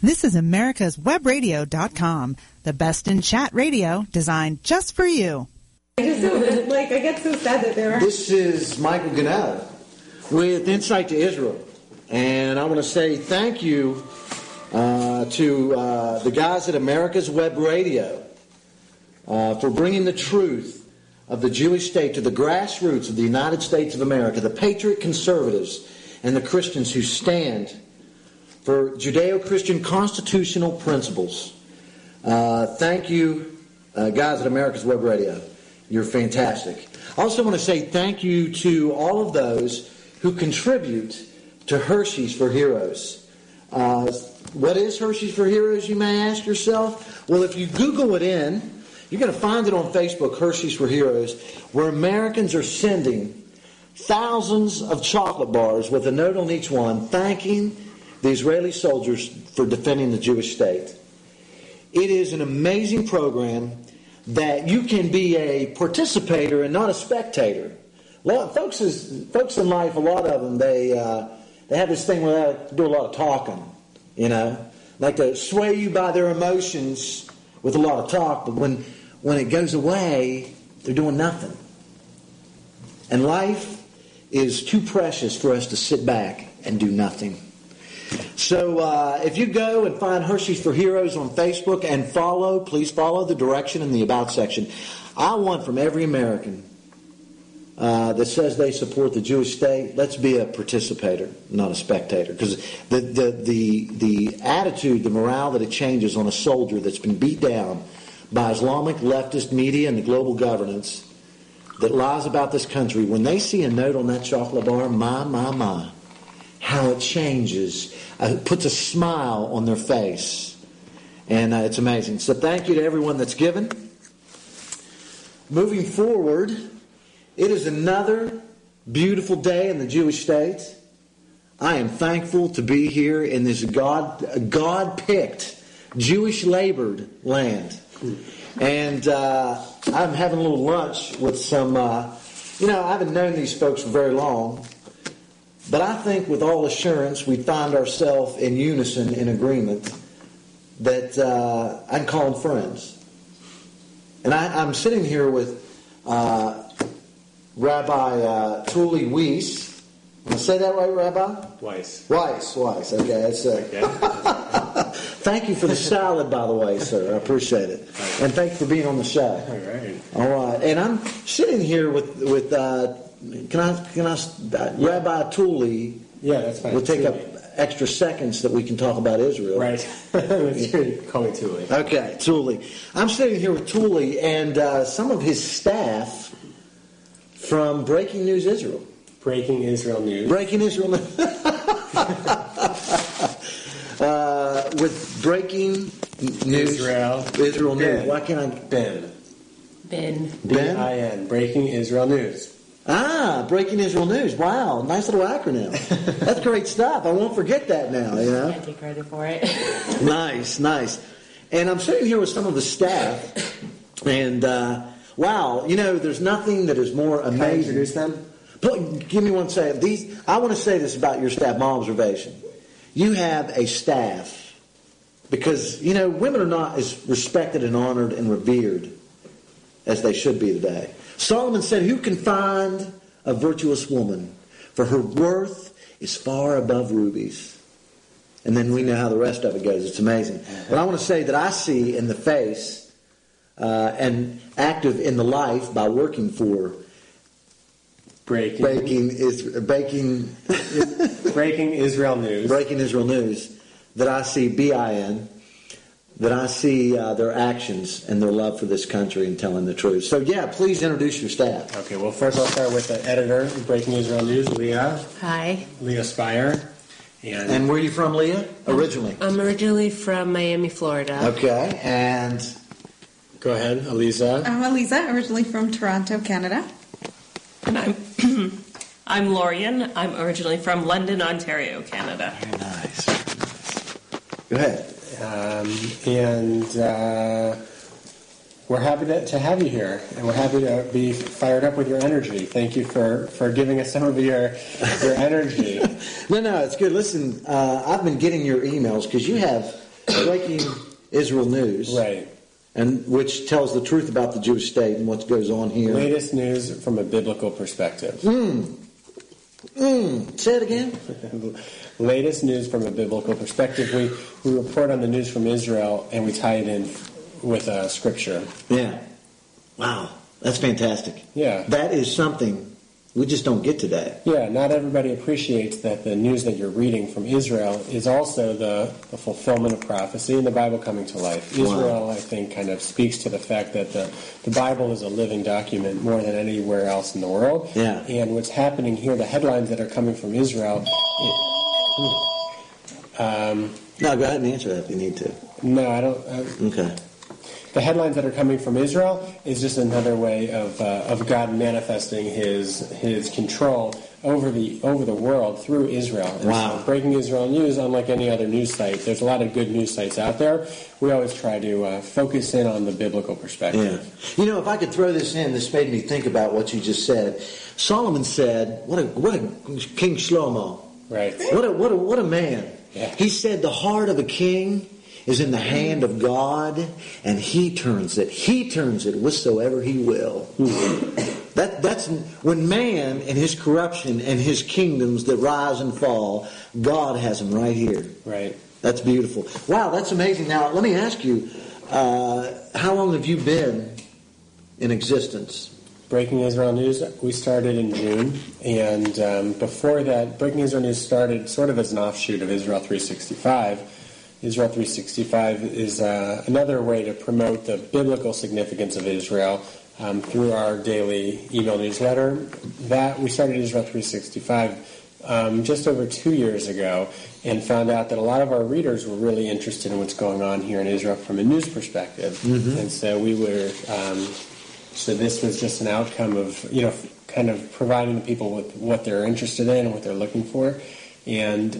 This is americaswebradio.com, the best in chat radio designed just for you. I get so sad that there are... This is Michael Gannett with Insight to Israel. And I want to say thank you to the guys at America's Web Radio for bringing the truth of the Jewish state to the grassroots of the United States of America, the patriot conservatives and the Christians who stand for Judeo-Christian constitutional principles. Thank you, guys at America's Web Radio. You're fantastic. I also want to say thank you to all of those who contribute to Hershey's for Heroes. What is Hershey's for Heroes, you may ask yourself? Well, if you Google it in, you're going to find it on Facebook, Hershey's for Heroes, where Americans are sending thousands of chocolate bars with a note on each one thanking the Israeli soldiers for defending the Jewish state. It is an amazing program that you can be a participator and not a spectator. Folks in life, a lot of them, they have this thing where they do a lot of talking, like to sway you by their emotions with a lot of talk, but when it goes away, they're doing nothing. And life is too precious for us to sit back and do nothing. So if you go and find Hershey's for Heroes on Facebook and please follow the direction in the About section. I want from every American that says they support the Jewish state, let's be a participator, not a spectator. Because the attitude, the morale that it changes on a soldier that's been beat down by Islamic leftist media and the global governance that lies about this country, when they see a note on that chocolate bar, my, how it changes, puts a smile on their face. And it's amazing. So thank you to everyone that's given. Moving forward, it is another beautiful day in the Jewish state. I am thankful to be here in this God-picked, Jewish-labored land. And I'm having a little lunch with some, I haven't known these folks for very long. But I think with all assurance we find ourselves in unison, in agreement, that I can call them friends. And I'm sitting here with Rabbi Tuli Weiss. Did I say that right, Rabbi? Weiss. Okay, that's Thank you for the salad, by the way, sir. I appreciate it. And thank you for being on the show. All right. And I'm sitting here with Rabbi Tuli. Yeah, that's fine. We'll take up extra seconds that we can talk about Israel. Right. Call me Tuli. Okay, Tuli. I'm sitting here with Tuli and some of his staff from Breaking News Israel. Breaking Israel News. Breaking Israel News. With Breaking News. Israel News. Why can't I... Ben. B-I-N. Breaking Israel News. Breaking Israel News. Wow, nice little acronym. That's great stuff. I won't forget that now, I take credit for it. Nice. And I'm sitting here with some of the staff, and wow, there's nothing that is more amazing. Can I introduce them? Give me one second. I want to say this about your staff, my observation. You have a staff, because, women are not as respected and honored and revered as they should be today. Solomon said, "Who can find a virtuous woman? For her worth is far above rubies." And then we know how the rest of it goes. It's amazing. But I want to say that I see in the face and active in the life by working for Breaking Israel News. Breaking Israel News. That I see BIN. That I see their actions and their love for this country and telling the truth. So, please introduce your staff. Okay, well, first I'll start with the editor of Breaking Israel News, Leah. Hi. Leah Spire. And where are you from, Leah, originally? I'm originally from Miami, Florida. Okay, and... Go ahead, Aliza. I'm Aliza, originally from Toronto, Canada. And I'm Lorian. I'm originally from London, Ontario, Canada. Very nice. Go ahead. We're happy to have you here, and we're happy to be fired up with your energy. Thank you for giving us some of your energy. No, it's good. Listen, I've been getting your emails because you have Breaking Israel News. Right. And which tells the truth about the Jewish state and what goes on here. Latest news from a biblical perspective. Say it again. Latest news from a biblical perspective. We report on the news from Israel and we tie it in with Scripture. Yeah. Wow. That's fantastic. Yeah. That is something we just don't get today. Yeah, not everybody appreciates that the news that you're reading from Israel is also the fulfillment of prophecy and the Bible coming to life. Wow. Israel, I think, kind of speaks to the fact that the Bible is a living document more than anywhere else in the world. Yeah. And what's happening here, the headlines that are coming from Israel... No, go ahead and answer that if you need to. No, I don't... Okay. The headlines that are coming from Israel is just another way of God manifesting His control over the world through Israel. And wow! So Breaking Israel News, unlike any other news site, there's a lot of good news sites out there. We always try to focus in on the biblical perspective. Yeah. You know, if I could throw this in, this made me think about what you just said. Solomon said, "What a King Shlomo! Right? What a man! Yeah. He said, the heart of a king is in the hand of God, and He turns it. He turns it whatsoever He will." That's when man and his corruption and his kingdoms that rise and fall, God has them right here. Right. That's beautiful. Wow, that's amazing. Now, let me ask you, how long have you been in existence? Breaking Israel News, we started in June, and before that, Breaking Israel News started sort of as an offshoot of Israel 365. Israel 365 is another way to promote the biblical significance of Israel through our daily email newsletter. That we started Israel 365 just over 2 years ago, and found out that a lot of our readers were really interested in what's going on here in Israel from a news perspective, and so we were. So this was just an outcome of kind of providing the people with what they're interested in and what they're looking for, and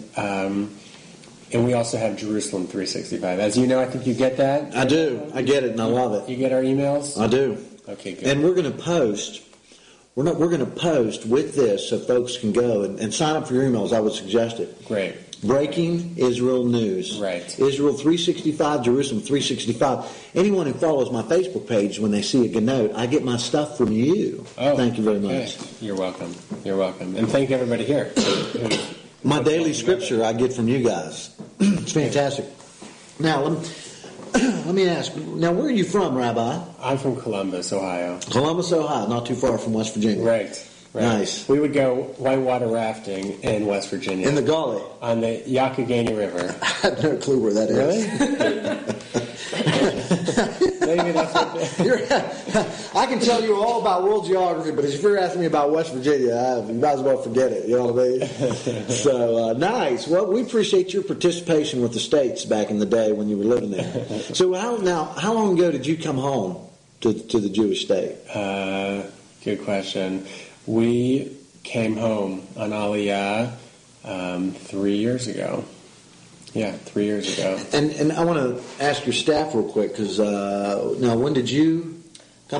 we also have Jerusalem 365. As you know, I think you get that. I do. I get it, and I love it. You get our emails? I do. Okay, good. And we're going to post. We're going to post with this so folks can go and sign up for your emails. I would suggest it. Great. Breaking Israel News. Right. Israel 365, Jerusalem 365. Anyone who follows my Facebook page, when they see a note, I get my stuff from you. Oh, thank you very okay. much. You're welcome. You're welcome. And thank everybody here. My daily scripture I get from you guys. It's fantastic. Now, let me ask. Now, where are you from, Rabbi? I'm from Columbus, Ohio. Columbus, Ohio, not too far from West Virginia. Right. Nice. We would go whitewater rafting in West Virginia. In the Gully? On the Youghiogheny River. I have no clue where that is. Really? Maybe that's what I can tell you all about world geography, but if you're asking me about West Virginia, you might as well forget it. You know what I mean? So, nice. Well, we appreciate your participation with the States back in the day when you were living there. So how long ago did you come home to the Jewish state? Good question. We came home on Aliyah 3 years ago. Yeah, 3 years ago. And I want to ask your staff real quick, because now, when did you come?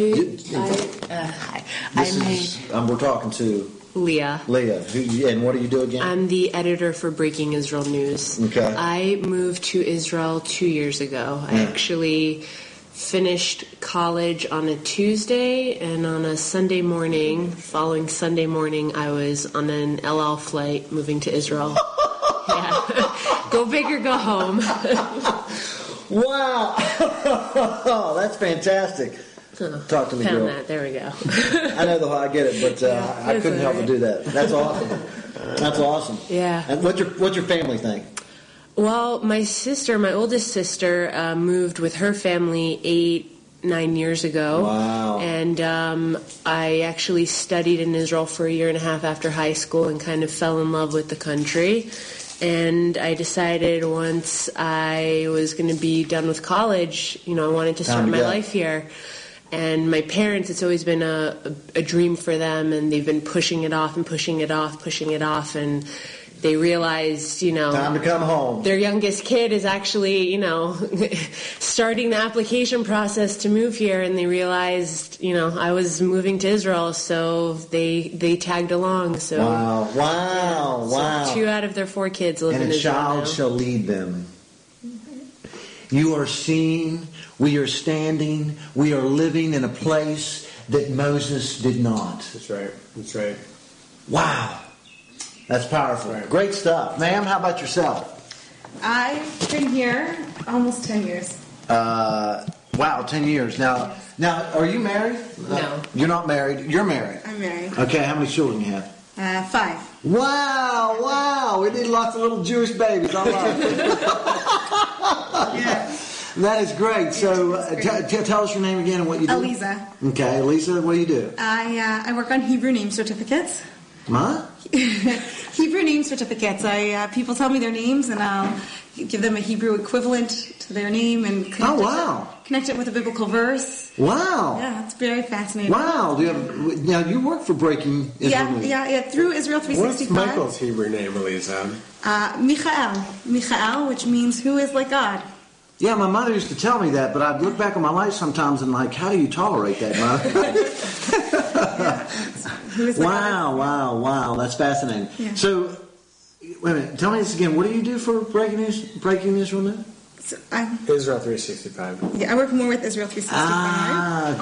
Hi. We're talking to Leah. Leah. And what do you do again? I'm the editor for Breaking Israel News. Okay. I moved to Israel 2 years ago. I actually finished college on a Tuesday, and on a Sunday morning, following Sunday morning, I was on an El Al flight moving to Israel. Yeah. Go big or go home. Wow. That's fantastic. Talk to me, Found girl. that. There we go. I know I get it, but I couldn't help but do that. That's awesome. That's awesome. Yeah. And what's your family think? Well, my oldest sister, moved with her family 8-9 years ago. Wow. And I actually studied in Israel for a year and a half after high school and kind of fell in love with the country. And I decided once I was going to be done with college, I wanted to start my life here. And my parents, it's always been a dream for them, and they've been pushing it off, and they realized, time to come home. Their youngest kid is actually, starting the application process to move here, and they realized, I was moving to Israel, so they tagged along. So Wow. So 2 out of their 4 kids live in And a Israel child now. shall lead them. You are seeing, we are standing, we are living in a place that Moses did not. That's right. That's right. Wow. That's powerful. Right. Great stuff. Ma'am, how about yourself? I've been here almost 10 years. Wow, 10 years. Now, are you married? No. You're not married. You're married. I'm married. Okay, how many children you have? 5. Wow. We need lots of little Jewish babies. I love it. Yeah. That is great. So tell us your name again and what you do. Eliza. Okay, Eliza, what do you do? I work on Hebrew name certificates. Huh? Hebrew name certificates. People tell me their names, and I'll give them a Hebrew equivalent to their name and connect it with a biblical verse. Wow. Yeah, it's very fascinating. Wow. Now you work for Breaking Israel News. Yeah. Through Israel 365. What's Michael's Hebrew name, Eliza? Michael, which means who is like God. Yeah, my mother used to tell me that, but I'd look back on my life sometimes and like, how do you tolerate that, Mother? Who is like God. Wow. That's fascinating. Yeah. So, wait a minute. Tell me this again. What do you do for Breaking Israel News? So Israel 365. I work more with Israel 365. Ah,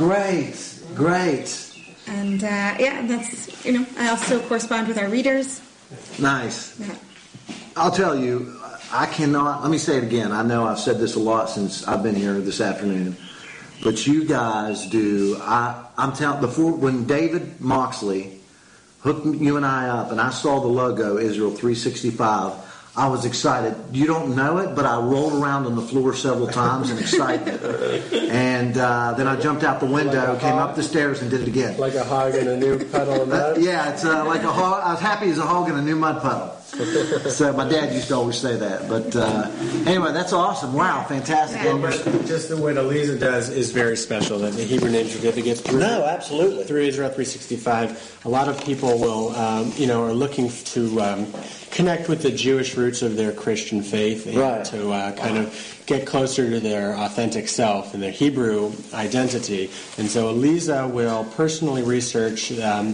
great. And that's, I also correspond with our readers. Nice. Yeah. I'll tell you, I cannot, let me say it again. I know I've said this a lot since I've been here this afternoon. But you guys do, I'm telling, when David Moxley hooked you and I up and I saw the logo, Israel 365, I was excited. You don't know it, but I rolled around on the floor several times in excitement. And then I jumped out the window, came up the stairs, and did it again. Like a hog in a new puddle of mud? Yeah, it's like a hog. I was happy as a hog in a new mud puddle. So my dad used to always say that. But anyway, that's awesome. Wow, fantastic. Well, but just what Eliza does is very special. That the Hebrew name certificates through absolutely through Israel 365. A lot of people will, are looking to connect with the Jewish roots of their Christian faith and to kind of get closer to their authentic self and their Hebrew identity. And so Eliza will personally research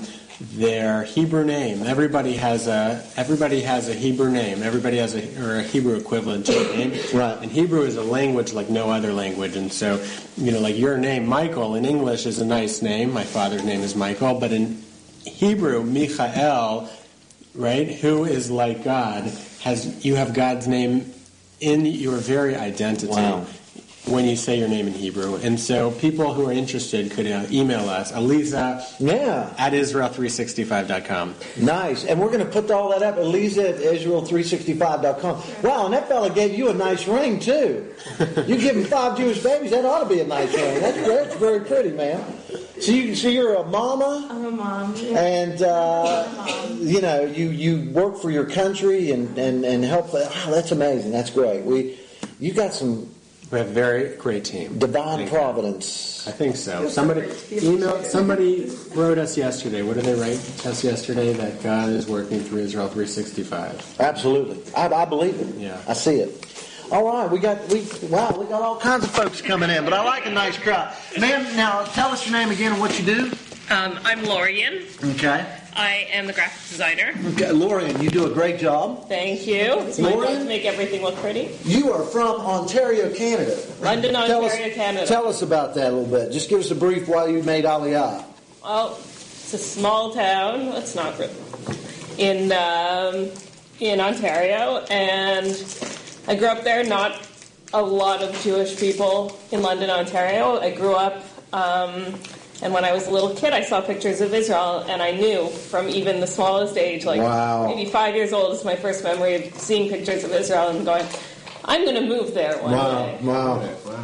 their Hebrew name. Everybody has a Hebrew name. Everybody has a Hebrew equivalent to a name. Right. And Hebrew is a language like no other language. And so, like your name, Michael, in English is a nice name. My father's name is Michael. But in Hebrew, Michael, right, who is like God, you have God's name in your very identity. When you say your name in Hebrew. And so people who are interested could email us, Eliza at Israel365.com. Nice. And we're going to put all that up, Eliza at Israel365.com. Wow, and that fella gave you a nice ring, too. You give him 5 Jewish babies, that ought to be a nice ring. That's great. It's very pretty, man. So you're a mama? I'm a mom. Yeah. And, you work for your country and help. Wow, that's amazing. That's great. You got some... We have a very great team. Divine providence. I think so. Somebody wrote us yesterday. What did they write us yesterday? That God is working through Israel 365. Absolutely. I believe it. Yeah. I see it. All right, we got all kinds of folks coming in, but I like a nice crowd. Ma'am, now tell us your name again and what you do. I'm Lorian. Okay. I am the graphic designer. Okay, Lorian, you do a great job. Thank you. It's my job to make everything look pretty. You are from Ontario, Canada. London, Ontario, Canada. Tell us about that a little bit. Just give us a brief why you made Aliyah. Well, it's a small town. It's not really in Ontario, and I grew up there. Not a lot of Jewish people in London, Ontario. I grew up. And when I was a little kid, I saw pictures of Israel, and I knew from even the smallest age, maybe 5 years old, is my first memory of seeing pictures of Israel and going, I'm going to move there one day. Wow.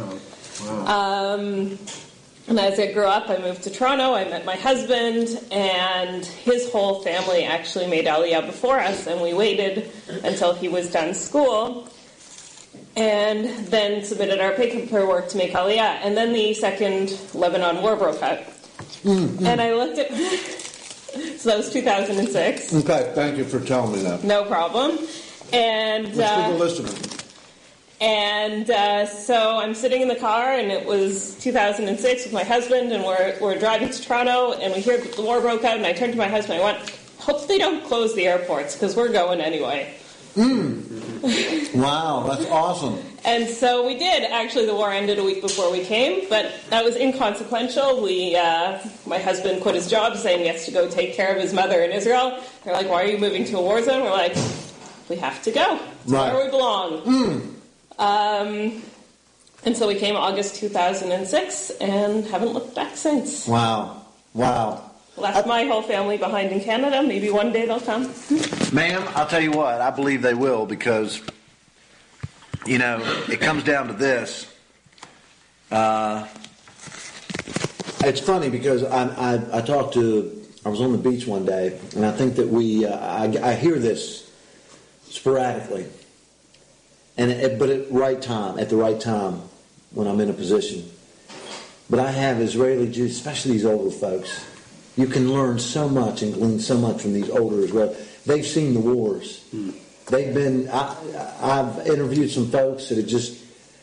And as I grew up, I moved to Toronto. I met my husband, and his whole family actually made Aliyah before us, and we waited until he was done school, and then submitted our paperwork to make Aliyah. And then the second Lebanon war broke out. And I looked at... So that was 2006. Okay, thank you for telling me that. No problem. And... Let's take a listen. And so I'm sitting in the car, and it was 2006 with my husband, and we're driving to Toronto, and we hear that the war broke out, and I turned to my husband, I went, hope they don't close the airports, because we're going anyway. Wow, that's awesome. And so we did. Actually, the war ended a week before we came, but that was inconsequential. My husband quit his job saying he has to go take care of his mother in Israel. They're like, why are you moving to a war zone? We're like, we have to go. It's where we belong. And so we came August 2006 and haven't looked back since. Wow. Left my whole family behind in Canada. Maybe one day they'll come. Ma'am, I'll tell you what, I believe they will, because, it comes down to this. It's funny because I was on the beach one day, and I think that I hear this sporadically, but at the right time, when I'm in a position. But I have Israeli Jews, especially these older folks. You can learn so much and glean so much from these older Israelis. They've seen the wars. They've been. I've interviewed some folks that have just.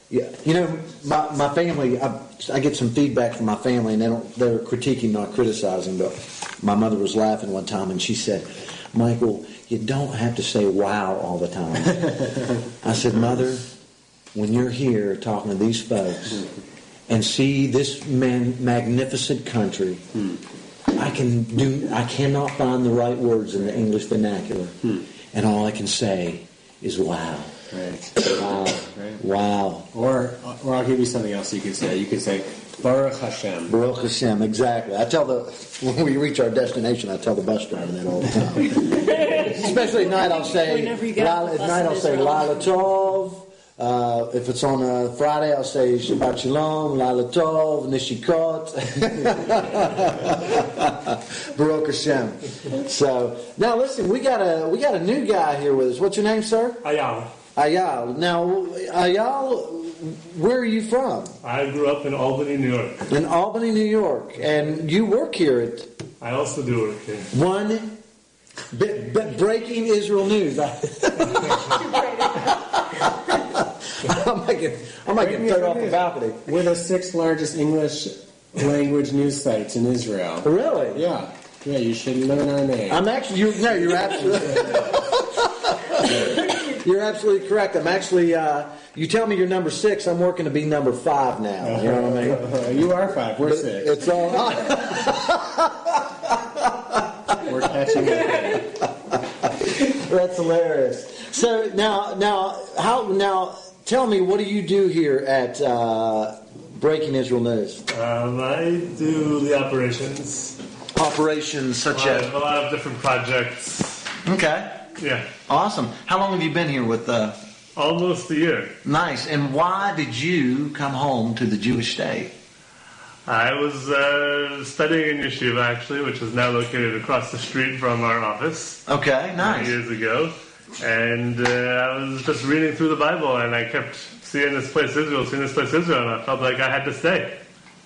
My family. I get some feedback from my family, and they're critiquing, not criticizing. But my mother was laughing one time, and she said, "Michael, you don't have to say wow all the time." I said, "Mother, when you're here talking to these folks and see this magnificent country, I cannot find the right words in the English vernacular, and all I can say is wow." Right. Wow. Right. Wow. Or I'll give you something else you could say. You could say Baruch Hashem. Baruch Hashem, exactly. When we reach our destination, I tell the bus driver that all the time. Especially at night, I'll say Laila Tov. If it's on a Friday, I'll say Shabbat Shalom, Laila Tov, Nishikot, Baruch Hashem. So now, listen, we got a new guy here with us. What's your name, sir? Ayal. Now, Ayal, where are you from? I grew up in Albany, New York. In Albany, New York, and you work here at. I also do work here. Breaking Israel News. I'm getting thrown off the balcony. We're the 6th largest English language news sites in Israel. Really? Yeah. Yeah, you should learn our name. You're absolutely. You're absolutely correct. I'm actually. You tell me you're number 6. I'm working to be number 5 now. You know what I mean? You are 5. We're 6. It's all. We're catching up. That's hilarious. So now, tell me, what do you do here at Breaking Israel News? I do the operations. Operations such as? A lot of different projects. Okay. Yeah. Awesome. How long have you been here with? Almost a year. Nice. And why did you come home to the Jewish state? I was studying in Yeshiva, actually, which is now located across the street from our office. Okay, nice. Years ago. And I was just reading through the Bible, and I kept seeing this place Israel, and I felt like I had to stay.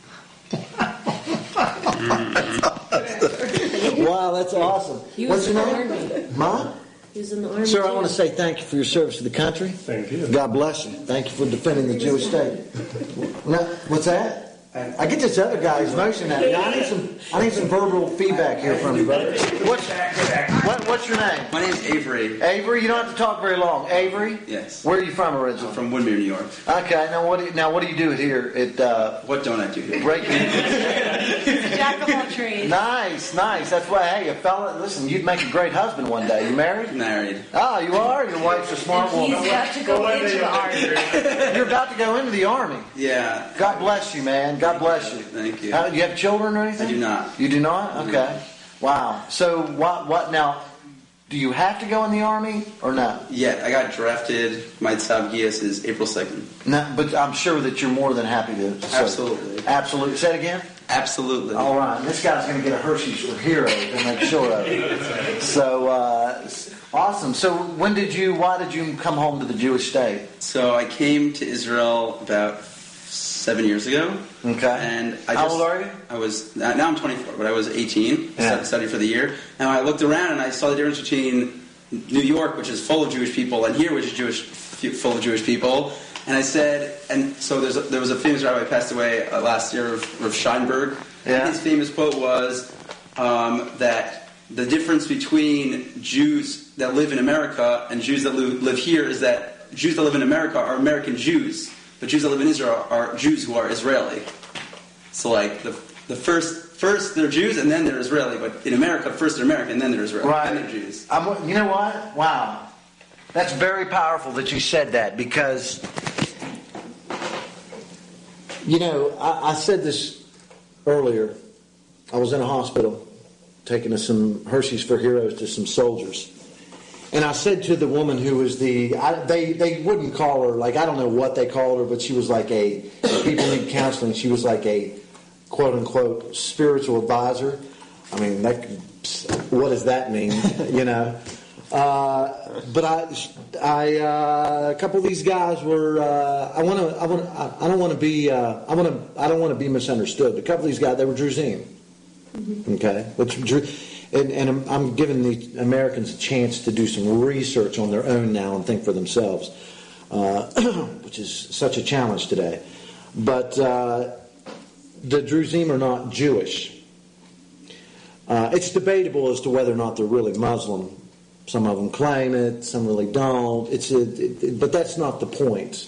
Wow, that's awesome. What's your name? Mom? He was in the Army. Sir, I want to say thank you for your service to the country. Thank you. God bless you. Thank you for defending the Jewish state. Now, what's that? I get this other guy's motion at me. I need some verbal feedback here from you, brother. What's your name? My name's Avery. Avery, you don't have to talk very long. Avery? Yes. Where are you from originally? I'm from Woodmere, New York. Okay. Now what do you do here at? What don't I do here? Breaking. Jack of all trades. Nice. That's why. Hey, a fella. Listen, you'd make a great husband one day. You married? Married. Oh, you are. Your wife's a smart woman. He's about to go into the army. You're about to go into the army. Yeah. God bless you, man. God bless you. Thank you. You have children or anything? I do not. You do not? Okay. Wow. So what now? Do you have to go in the army or not? Yeah, I got drafted. My Tzav Giyas is April 2nd. No, but I'm sure that you're more than happy to. Absolutely. Absolutely. Say it again? Absolutely. All right. This guy's going to get a Hershey's for Hero to make sure of it. So, awesome. So why did you come home to the Jewish state? So I came to Israel about 7 years ago. Okay. And How old are you? Now I'm 24, but I was 18, studying for the year. And I looked around and I saw the difference between New York, which is full of Jewish people, and here, which is full of Jewish people. And I said, and so there was a famous rabbi who passed away last year, Rav Scheinberg. Yeah. His famous quote was that the difference between Jews that live in America and Jews that live here is that Jews that live in America are American Jews, but Jews that live in Israel are Jews who are Israeli. So like the first they're Jews and then they're Israeli, but in America first they're American and then they're Israeli, right. and they're Jews. You know what? Wow, that's very powerful that you said that, because I said this earlier. I was in a hospital taking some Hershey's for Heroes to some soldiers. And I said to the woman who was they wouldn't call her, like, I don't know what they called her, but she was like people need counseling. She was like a quote unquote spiritual advisor. I mean, what does that mean? But a couple of these guys were. I don't want to be misunderstood. A couple of these guys, they were Druzim. Okay, and I'm giving the Americans a chance to do some research on their own now and think for themselves, which is such a challenge today. But the Druzim are not Jewish. It's debatable as to whether or not they're really Muslim. Some of them claim it, some really don't. But that's not the point.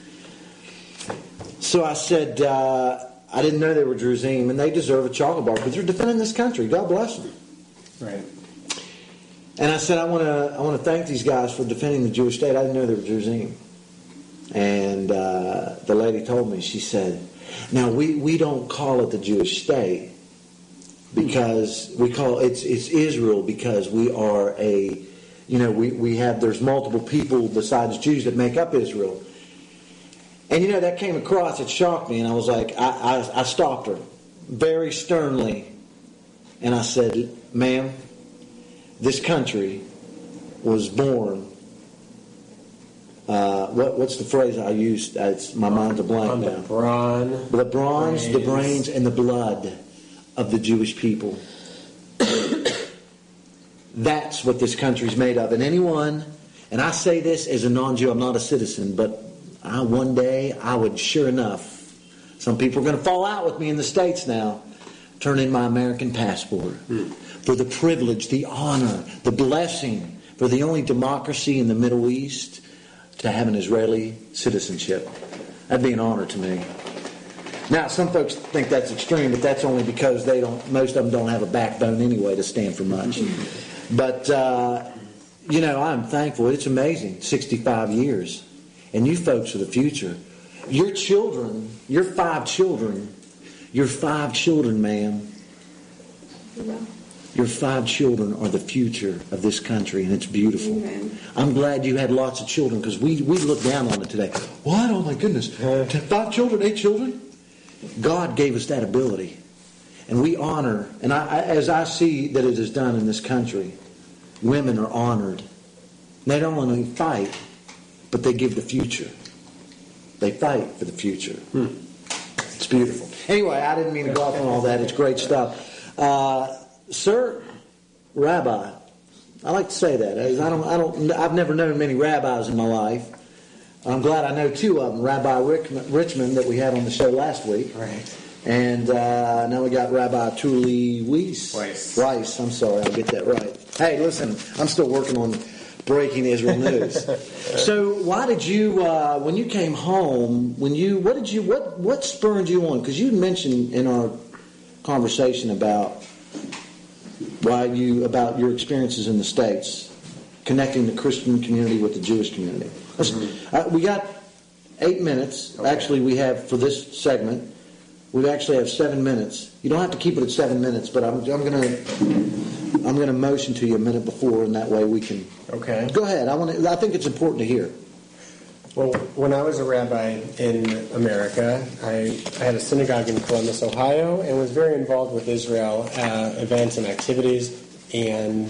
So I said, I didn't know they were Druzim, and they deserve a chocolate bar because they're defending this country. God bless them. Right. And I said, I want to thank these guys for defending the Jewish state. I didn't know they were Druzim. And the lady told me, she said, now we don't call it the Jewish state because we call it's Israel because we are there's multiple people besides Jews that make up Israel. And that came across, it shocked me, and I was like, I stopped her very sternly, and I said, ma'am, this country was born, what's the phrase I used? My mind's a blank now. The brains, and the blood of the Jewish people. That's what this country's made of. And anyone, and I say this as a non-Jew, I'm not a citizen, but one day I would, sure enough, some people are going to fall out with me in the States now, turn in my American passport for the privilege, the honor, the blessing, for the only democracy in the Middle East to have an Israeli citizenship. That'd be an honor to me. Now, some folks think that's extreme, but that's only because most of them don't have a backbone anyway to stand for much. But, I'm thankful. It's amazing. 65 years. And you folks are the future. Your children, your five children, ma'am. Yeah. Your 5 children are the future of this country, and it's beautiful. Amen. I'm glad you had lots of children, because we look down on it today. What? Oh, my goodness. 5 children, 8 children? God gave us that ability. And we honor, and as I see that it is done in this country, women are honored. They don't only fight, but they give the future. They fight for the future. It's beautiful. Anyway, I didn't mean to go off on all that. It's great stuff. Sir, Rabbi, I like to say that. I've never known many rabbis in my life. I'm glad I know 2 of them. Rabbi Richmond that we had on the show last week. Right. And now we got Rabbi Tuli Weiss. Weiss, I'm sorry, I'll get that right. Hey, listen, I'm still working on breaking Israel news. So why did you, when you came home, what spurred you on? Because you mentioned in our conversation about your experiences in the States, connecting the Christian community with the Jewish community. We got 8 minutes. Okay. Actually, we have, for this segment, we actually have 7 minutes. You don't have to keep it at 7 minutes, but I'm going to motion to you a minute before, and that way we can. Okay. Go ahead. I think it's important to hear. Well, when I was a rabbi in America, I had a synagogue in Columbus, Ohio, and was very involved with Israel events and activities. And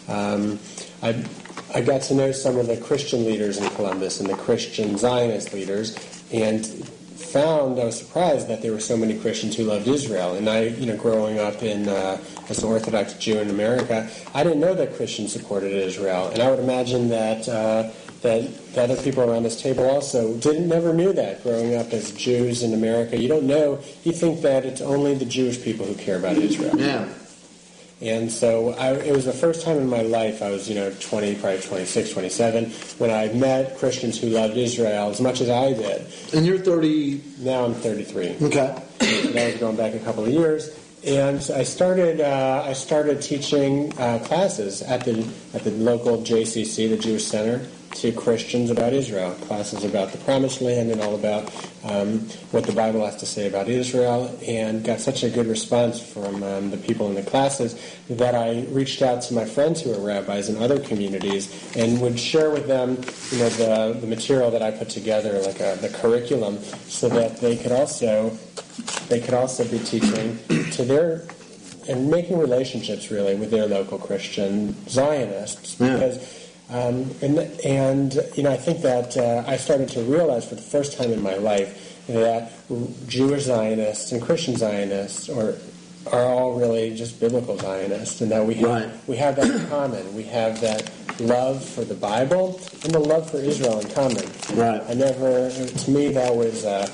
I got to know some of the Christian leaders in Columbus and the Christian Zionist leaders, and I was surprised that there were so many Christians who loved Israel. And I, growing up as an Orthodox Jew in America, I didn't know that Christians supported Israel. And I would imagine that other people around this table also never knew that growing up as Jews in America. You don't know. You think that it's only the Jewish people who care about Israel. Yeah. And so it was the first time in my life, I was 20, probably 26, 27, when I met Christians who loved Israel as much as I did. And you're 30? Now I'm 33. Okay. That was going back a couple of years. And I started teaching classes at the local JCC, the Jewish Center, to Christians about Israel, classes about the Promised Land and all about what the Bible has to say about Israel, and got such a good response from the people in the classes that I reached out to my friends who are rabbis in other communities and would share with them the material that I put together, like the curriculum, so that they could also be teaching to their and making relationships really with their local Christian Zionists, because I think that I started to realize for the first time in my life that Jewish Zionists and Christian Zionists are all really just biblical Zionists, and that we have that in common. We have that love for the Bible and the love for Israel in common. Right. To me, that was a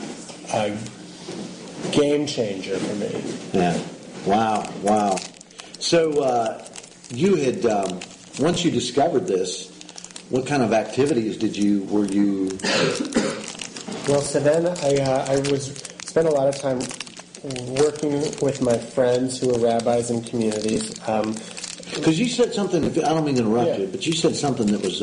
game changer for me. Yeah. Wow. So you had, once you discovered this, what kind of activities were you? Well, so then I spent a lot of time working with my friends who were rabbis in communities. Because you said something, I don't mean to interrupt you, but you said something that was,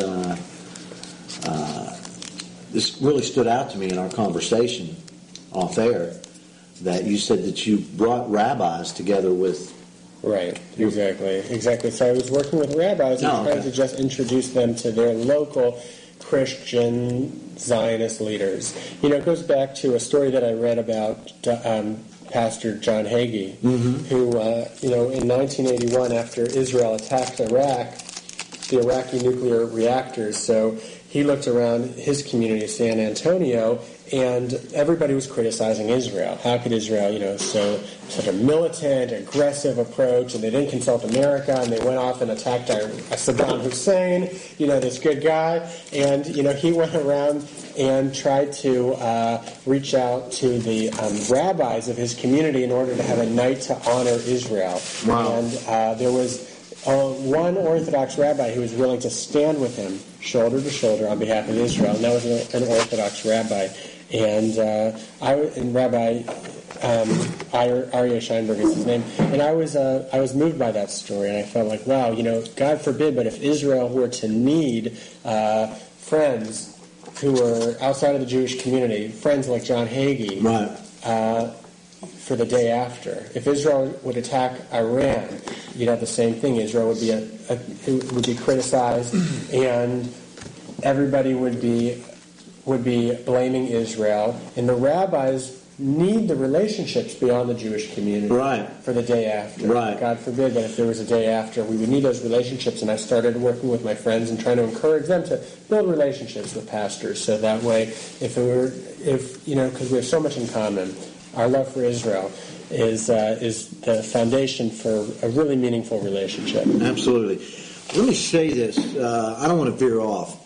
this really stood out to me in our conversation off air, that you said that you brought rabbis together with... Right, exactly. So I was working with rabbis and trying to just introduce them to their local Christian Zionist leaders. It goes back to a story that I read about Pastor John Hagee, who, in 1981, after Israel attacked Iraq, the Iraqi nuclear reactors, so he looked around his community, San Antonio, and everybody was criticizing Israel. How could Israel, such a militant, aggressive approach, and they didn't consult America, and they went off and attacked Saddam Hussein, this good guy, and, he went around and tried to reach out to the rabbis of his community in order to have a night to honor Israel. Wow. And there was one Orthodox rabbi who was willing to stand with him shoulder to shoulder on behalf of Israel, and that was an Orthodox rabbi. And Rabbi Aryeh Sheinberg is his name, and I was moved by that story, and I felt like, wow, God forbid, but if Israel were to need friends who were outside of the Jewish community, friends like John Hagee, for the day after, if Israel would attack Iran, you'd have the same thing. Israel would be criticized, and everybody would be blaming Israel, and the rabbis need the relationships beyond the Jewish community for the day after. Right. God forbid that if there was a day after, we would need those relationships, and I started working with my friends and trying to encourage them to build relationships with pastors, so that way, because we have so much in common, our love for Israel is the foundation for a really meaningful relationship. Absolutely. Let me say this. I don't want to veer off.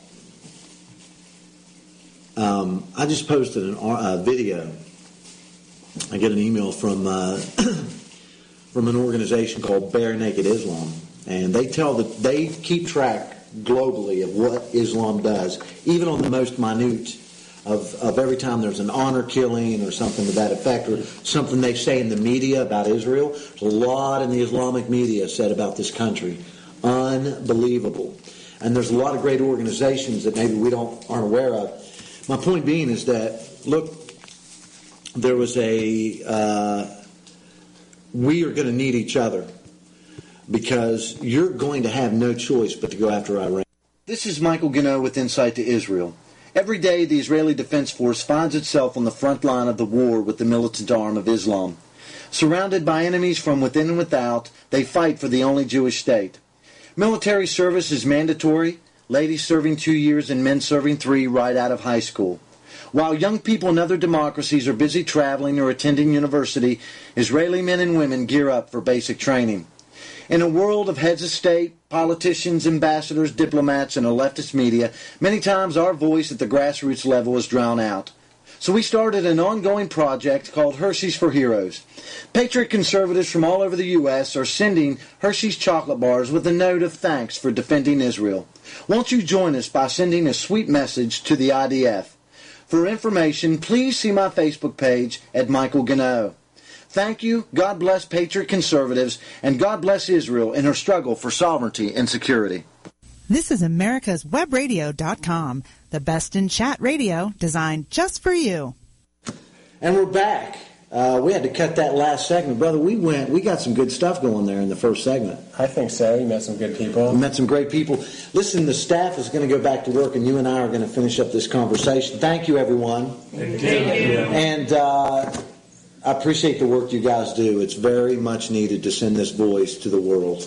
I just posted a video. I get an email from an organization called Bare Naked Islam, and they keep track globally of what Islam does, even on the most minute of every time there's an honor killing or something to that effect, or something they say in the media about Israel. There's a lot in the Islamic media said about this country. Unbelievable. And there's a lot of great organizations that maybe we aren't aware of. My point being is that, look, there was we are going to need each other, because you're going to have no choice but to go after Iran. This is Michael Gano with Insight to Israel. Every day, the Israeli Defense Force finds itself on the front line of the war with the militant arm of Islam. Surrounded by enemies from within and without, they fight for the only Jewish state. Military service is mandatory, ladies serving 2 years and men serving 3 right out of high school. While young people in other democracies are busy traveling or attending university, Israeli men and women gear up for basic training. In a world of heads of state, politicians, ambassadors, diplomats, and a leftist media, many times our voice at the grassroots level is drowned out. So we started an ongoing project called Hershey's for Heroes. Patriot conservatives from all over the U.S. are sending Hershey's chocolate bars with a note of thanks for defending Israel. Won't you join us by sending a sweet message to the IDF? For information, please see my Facebook page at Michael Gano. Thank you, God bless Patriot conservatives, and God bless Israel in her struggle for sovereignty and security. This is America'sWebRadio.com, the best in chat radio designed just for you. And we're back. We had to cut that last segment. Brother, we got some good stuff going there in the first segment. I think so. You met some good people. We met some great people. Listen, the staff is going to go back to work, and you and I are going to finish up this conversation. Thank you, everyone. Thank you. And I appreciate the work you guys do. It's very much needed to send this voice to the world.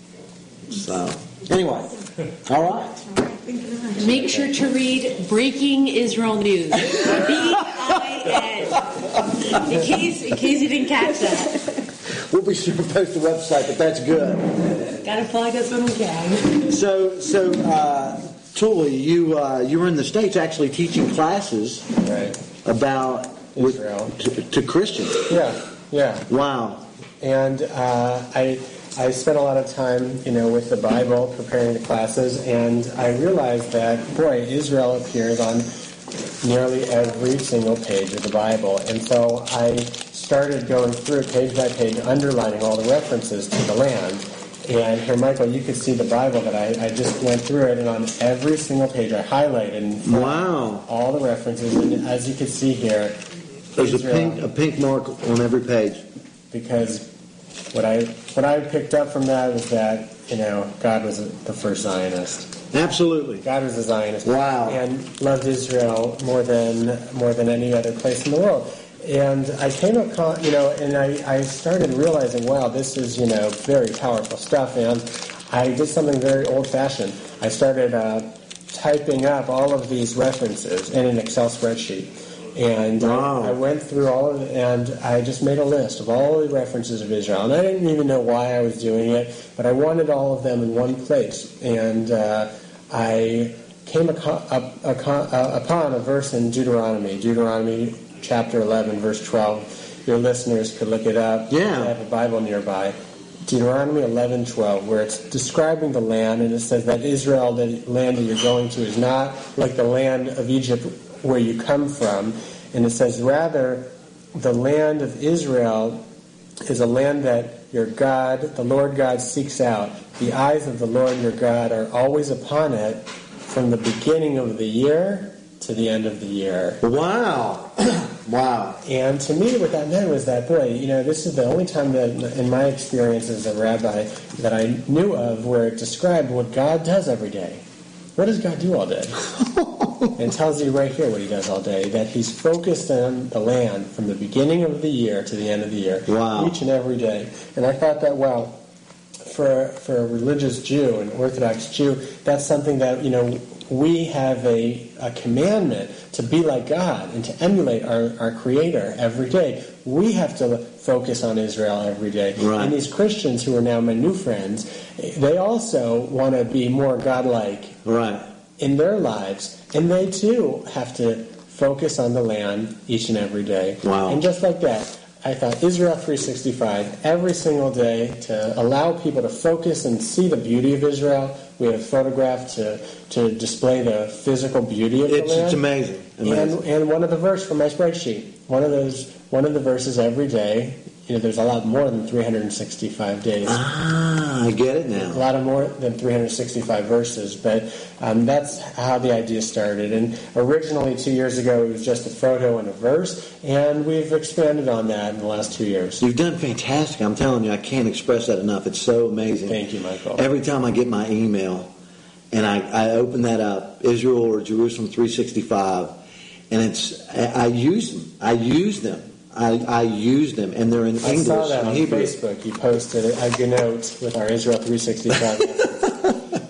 So, anyway, all right. Make sure to read Breaking Israel News. BIN. In case you didn't catch that. We'll be sure to post the website, but that's good. Gotta flag us when we can. So, Tuli, you were in the States actually teaching classes about Israel to Christians. Yeah. Wow. And I spent a lot of time, with the Bible, preparing the classes, and I realized that, Israel appears on nearly every single page of the Bible. And so I started going through it page by page, underlining all the references to the land. And here, Michael, you could see the Bible that I just went through it, and on every single page I highlighted all the references. And as you can see here, there's Israel, a pink mark on every page. Because what I picked up from that was that, God was the first Zionist. Absolutely. God was a Zionist. Wow. And loved Israel more than any other place in the world. And I came upon, and I started realizing, wow, this is, very powerful stuff. And I did something very old-fashioned. I started typing up all of these references in an Excel spreadsheet. And I went through all of it, and I just made a list of all the references of Israel. And I didn't even know why I was doing it, but I wanted all of them in one place. And I came upon a verse in Deuteronomy chapter 11, verse 12. Your listeners could look it up. Yeah. I have a Bible nearby. Deuteronomy 11:12, where it's describing the land, and it says that Israel, the land that you're going to, is not like the land of Egypt where you come from. And it says, rather, the land of Israel is a land that your God, the Lord God, seeks out. The eyes of the Lord your God are always upon it from the beginning of the year to the end of the year. Wow. Wow. And to me, what that meant was that, this is the only time that, in my experience as a rabbi, that I knew of where it described what God does every day. What does God do all day? And tells you right here what he does all day, that he's focused on the land from the beginning of the year to the end of the year, each and every day. And I thought that, for a religious Jew, an Orthodox Jew, that's something that, we have a commandment to be like God and to emulate our Creator every day. We have to focus on Israel every day. Right. And these Christians who are now my new friends, they also want to be more God-like in their lives. And they too have to focus on the land each and every day. Wow. And just like that, I thought Israel 365 every single day to allow people to focus and see the beauty of Israel. We have a photograph to display the physical beauty of the land. It's amazing. And one of the verses from my spreadsheet, one of the verses every day. There's a lot more than 365 days. I get it now. A lot more than 365 verses, but that's how the idea started. And originally, 2 years ago, it was just a photo and a verse, and we've expanded on that in the last 2 years. You've done fantastic. I'm telling you, I can't express that enough. It's so amazing. Thank you, Michael. Every time I get my email, and I open that up, Israel or Jerusalem 365, and I use them. I use them, and they're in English. I saw that on Hebrew. Facebook. You posted a note with our Israel 365.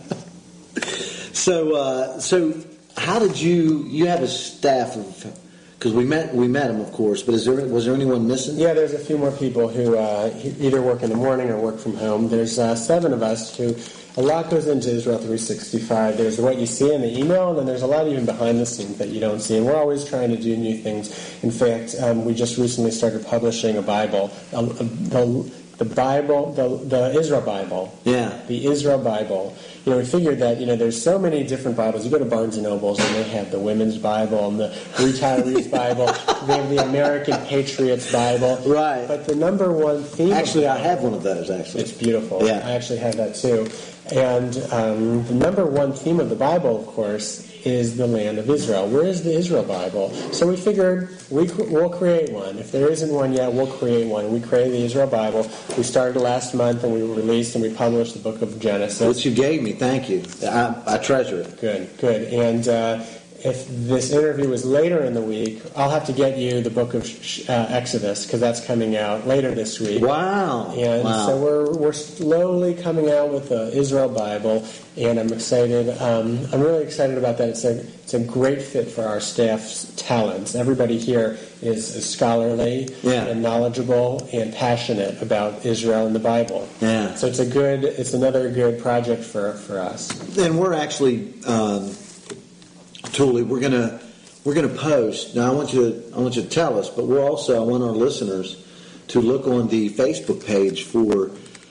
So how did you have a staff of Because we met him, of course, but was there anyone missing? Yeah, there's a few more people who either work in the morning or work from home. There's 7 of us who, a lot goes into Israel 365. There's what you see in the email, and then there's a lot even behind the scenes that you don't see. And we're always trying to do new things. In fact, we just recently started publishing a Bible, the Bible, the Israel Bible. Yeah. The Israel Bible. We figured that, there's so many different Bibles. You go to Barnes & Noble's and they have the Women's Bible and the Retirees Bible. They have the American Patriots Bible. Right. But the number one theme... Actually, I have one of those, actually. It's beautiful. Yeah. I actually have that, too. And the number one theme of the Bible, of course, is the land of Israel. Where is the Israel Bible? So we figured we'll create one. If there isn't one yet, we'll create one. We created the Israel Bible. We started last month, and we released and we published the book of Genesis. Which you gave me, thank you. I treasure it. Good. And if this interview was later in the week, I'll have to get you the book of Exodus, because that's coming out later this week. Wow. And so we're slowly coming out with the Israel Bible, and I'm excited. I'm really excited about that. It's a great fit for our staff's talents. Everybody here is scholarly and knowledgeable and passionate about Israel and the Bible. Yeah. So it's another good project for us. And we're actually... Tuli, we're gonna post. Now I want you to tell us, but I want our listeners to look on the Facebook page for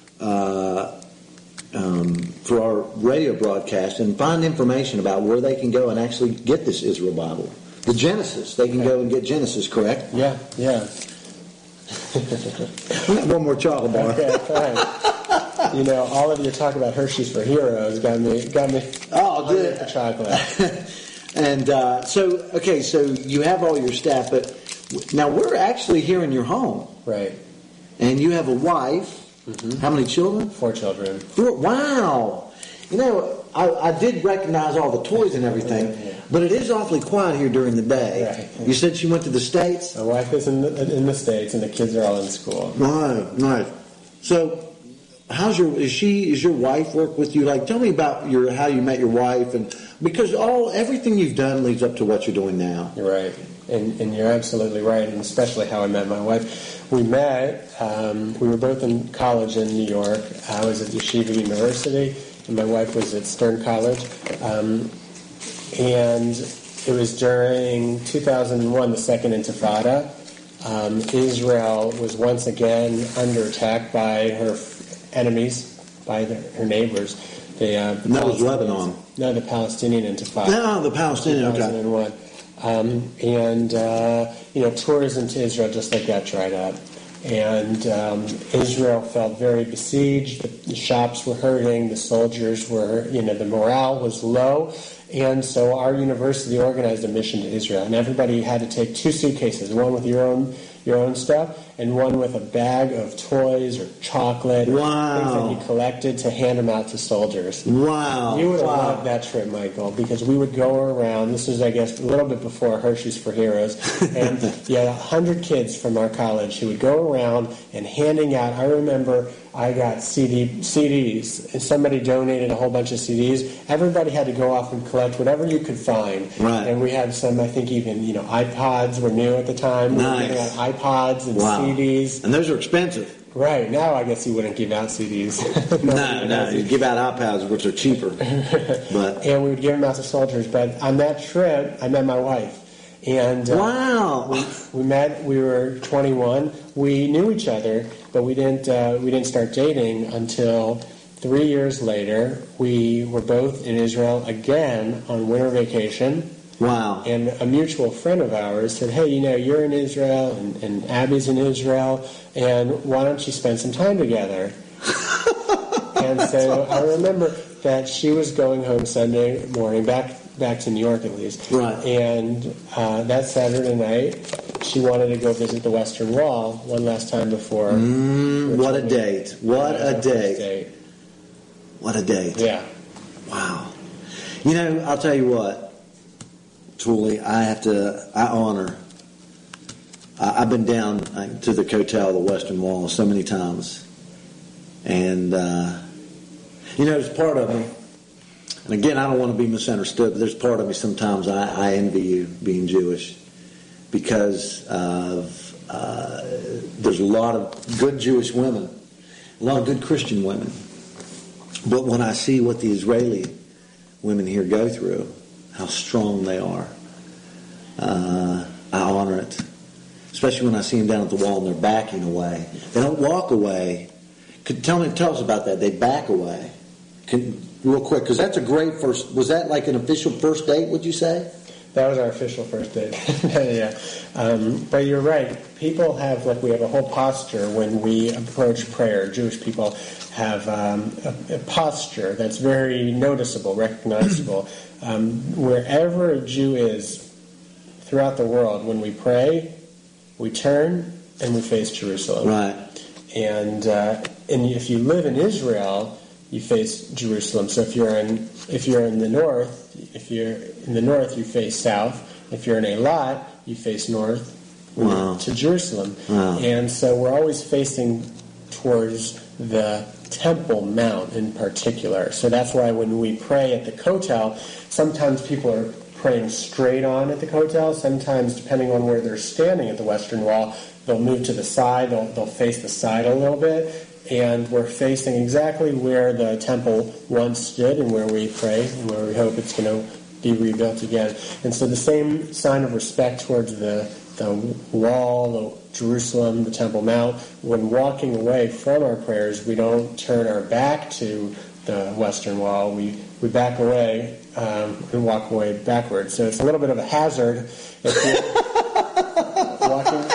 our radio broadcast and find information about where they can go and actually get this Israel Bible. The Genesis. They can go and get Genesis, correct? Yeah. One more chocolate bar. Okay, fine. All of your talk about Hershey's for Heroes got me. Oh, good. For chocolate. And so you have all your staff, but now we're actually here in your home. Right. And you have a wife. Mm-hmm. How many children? 4 children. 4. Wow. I did recognize all the toys and everything, but it is awfully quiet here during the day. Right. You said she went to the States? My wife is in the States, and the kids are all in school. Right. So... Is your wife work with you? Like, tell me about how you met your wife, and because everything you've done leads up to what you're doing now. You're right, and you're absolutely right, and especially how I met my wife. We met. We were both in college in New York. I was at Yeshiva University, and my wife was at Stern College, and it was during 2001, the Second Intifada. Israel was once again under attack by her enemies, by her neighbors. And that was Lebanon. No, the Palestinian Intifada. No, the Palestinian, 2001. And tourism to Israel just like that dried up. And Israel felt very besieged. The shops were hurting. The soldiers were, the morale was low. And so our university organized a mission to Israel. And everybody had to take 2 suitcases, one with your own stuff, and one with a bag of toys or chocolate, things that you collected, to hand them out to soldiers. Wow. You would have loved that trip, Michael, because we would go around. This was, I guess, a little bit before Hershey's for Heroes. And you had 100 kids from our college who would go around and handing out. I remember I got CDs, and somebody donated a whole bunch of CDs. Everybody had to go off and collect whatever you could find. Right. And we had some, I think even, iPods were new at the time. Nice. We were giving out iPods and CDs. And those are expensive. Right. Now I guess you wouldn't give out CDs. No. You give out iPads, which are cheaper. And we would give them out to soldiers. But on that trip, I met my wife. And we met. We were 21. We knew each other, but we didn't start dating until 3 years later. We were both in Israel again on winter vacation. Wow. And a mutual friend of ours said, hey, you're in Israel, and Abby's in Israel, and why don't you spend some time together? And so I remember that she was going home Sunday morning, back to New York at least. Right. And that Saturday night, she wanted to go visit the Western Wall one last time before. What a date. What a date. What a date. Yeah. Wow. I'll tell you what, Tuli, I've been down to the Kotel, the Western Wall, so many times. And, there's part of me, and again, I don't want to be misunderstood, but there's part of me sometimes I envy you being Jewish. because of there's a lot of good Jewish women, a lot of good Christian women. But when I see what the Israeli women here go through, how strong they are, I honor it. Especially when I see them down at the wall and they're backing away. They don't walk away. Tell us about that. They back away. Real quick, because that's a great first. Was that like an official first date, would you say? That was our official first date. Yeah. But you're right. People have, we have a whole posture when we approach prayer. Jewish people have a posture that's very noticeable, recognizable. Wherever a Jew is throughout the world, when we pray, we turn and we face Jerusalem. Right. And if you live in Israel, you face Jerusalem. So if you're in the north, you face south. If you're in Eilat, you face north to Jerusalem. Wow. And so we're always facing towards the Temple Mount in particular. So that's why when we pray at the Kotel, sometimes people are praying straight on at the Kotel. Sometimes, depending on where they're standing at the Western Wall, they'll move to the side. They'll face the side a little bit. And we're facing exactly where the temple once stood and where we pray and where we hope it's going to be rebuilt again. And so the same sign of respect towards the wall, the Jerusalem, the Temple Mount, when walking away from our prayers, we don't turn our back to the Western Wall. We back away and walk away backwards. So it's a little bit of a hazard if you're walking.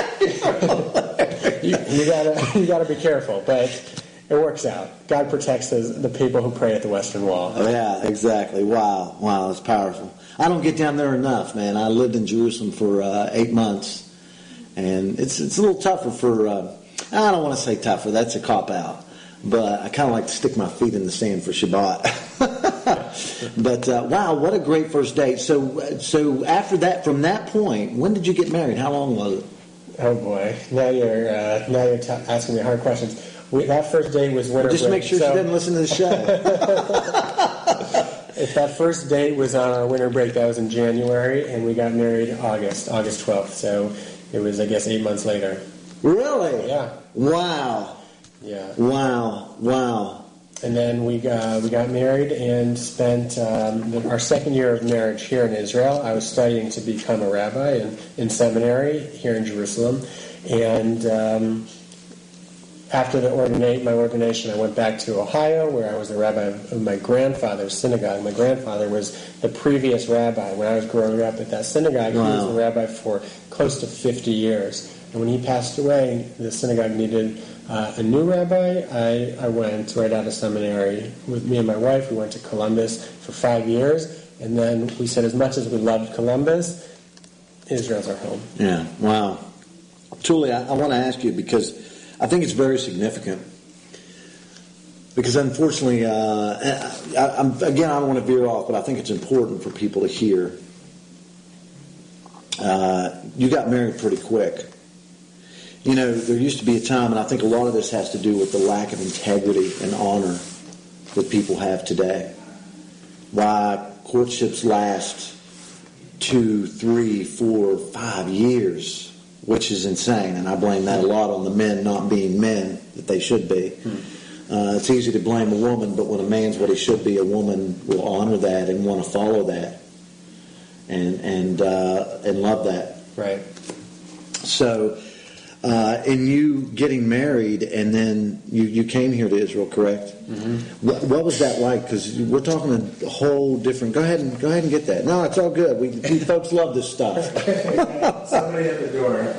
You gotta be careful, but it works out. God protects the people who pray at the Western Wall. Oh, yeah, exactly. Wow, that's powerful. I don't get down there enough, man. I lived in Jerusalem for 8 months, and it's a little tougher for. I don't want to say tougher. That's a cop out. But I kind of like to stick my feet in the sand for Shabbat. But wow, what a great first date. So after that, from that point, when did you get married? How long was it? Oh boy, now you're asking me hard questions. That first date was winter break. Just make sure she doesn't listen to the show. If that first date was on our winter break, that was in January, and we got married August 12th. So it was, I guess, 8 months later. Really? Yeah. Wow. Yeah. Wow. And then we got married and spent our second year of marriage here in Israel. I was studying to become a rabbi in seminary here in Jerusalem. And after my ordination, I went back to Ohio, where I was the rabbi of my grandfather's synagogue. My grandfather was the previous rabbi. When I was growing up at that synagogue, Wow. He was the rabbi for close to 50 years. And when he passed away, the synagogue needed a new rabbi. I went right out of seminary with me and my wife. We went to Columbus for 5 years, and then we said, as much as we loved Columbus, Israel's our home. Yeah, wow. Truly, I want to ask you, because I think it's very significant. Because unfortunately, I don't want to veer off, but I think it's important for people to hear. You got married pretty quick. You know, there used to be a time, and I think a lot of this has to do with the lack of integrity and honor that people have today. Why courtships last 2, 3, 4, 5 years, which is insane. And I blame that a lot on the men not being men that they should be. It's easy to blame a woman, but when a man's what he should be, a woman will honor that and want to follow that and love that. Right. So, in you getting married, and then you came here to Israel, correct? Mm-hmm. What was that like? Because we're talking a whole different. Go ahead and get that. No, it's all good. We folks love this stuff. Somebody at the door.